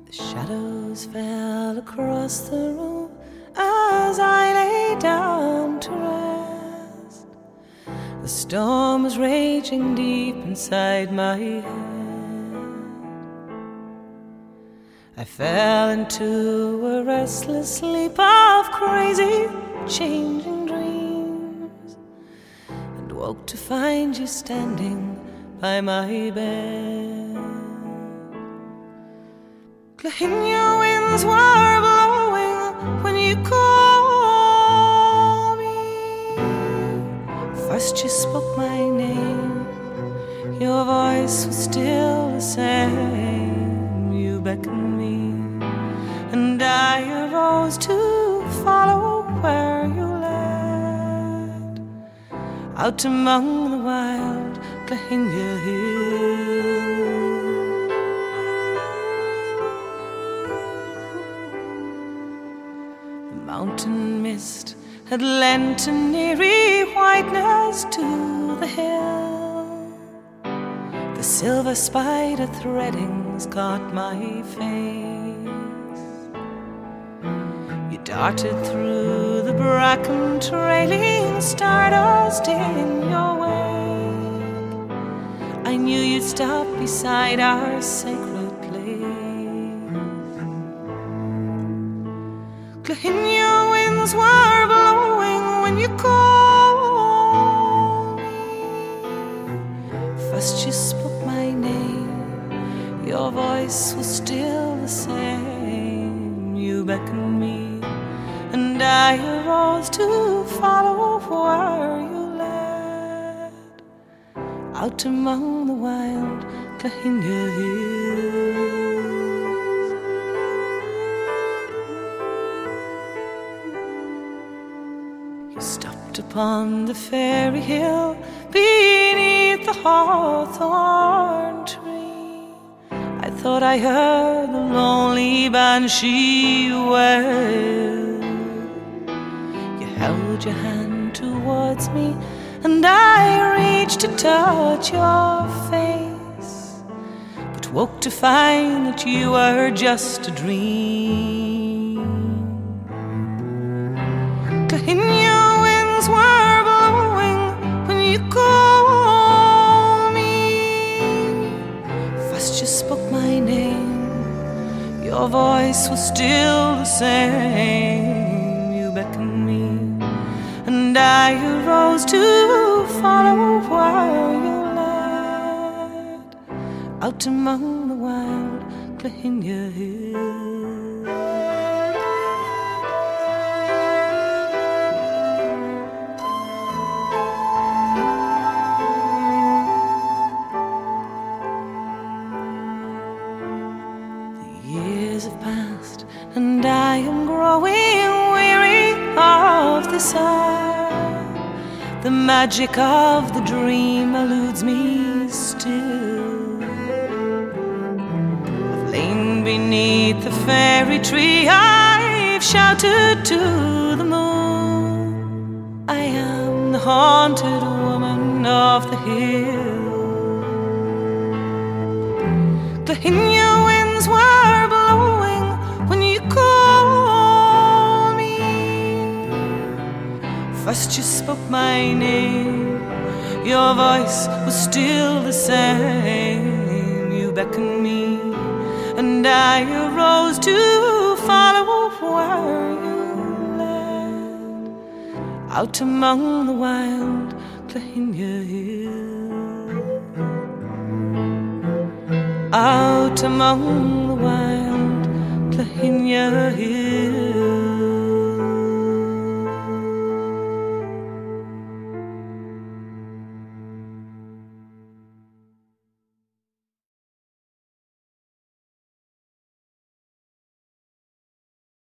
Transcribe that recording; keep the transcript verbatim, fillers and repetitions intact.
The shadows fell across the room as I lay down to rest. The storm was raging deep inside my head. I fell into a restless sleep of crazy, changing dreams, and woke to find you standing by my bed. Clahinia winds were blowing when you called me. First you spoke my name, your voice was still the same. You beckoned me, and I arose to follow where you led, out among the wild Clahinia hills. Mountain mist had lent an eerie whiteness to the hill. The silver spider threadings caught my face. You darted through the bracken, trailing stardust in your wake. I knew you'd stop beside our sacred place. Clahinia winds were blowing when you called me. First you spoke my name, your voice was still the same. You beckoned me, and I arose to follow where you led, out among the wild Clahinia hills. Stopped upon the fairy hill beneath the hawthorn tree. I thought I heard the lonely banshee wail. You held your hand towards me, and I reached to touch your face, but woke to find that you were just a dream. Clahinia were blowing when you called me. First you spoke my name, your voice was still the same. You beckoned me, and I arose to follow where you led, out among the wild Clahinia hills. Years have passed, and I am growing weary of this earth. The magic of the dream eludes me still. I've lain beneath the fairy tree, I've shouted to the moon. I am the haunted woman of the hill. Clahinia winds were blowing when you called me. First you spoke my name, your voice was still the same. You beckoned me, and I arose to follow where you led, out among the wild Clahinia hills. Out among the wild Clahinia hills.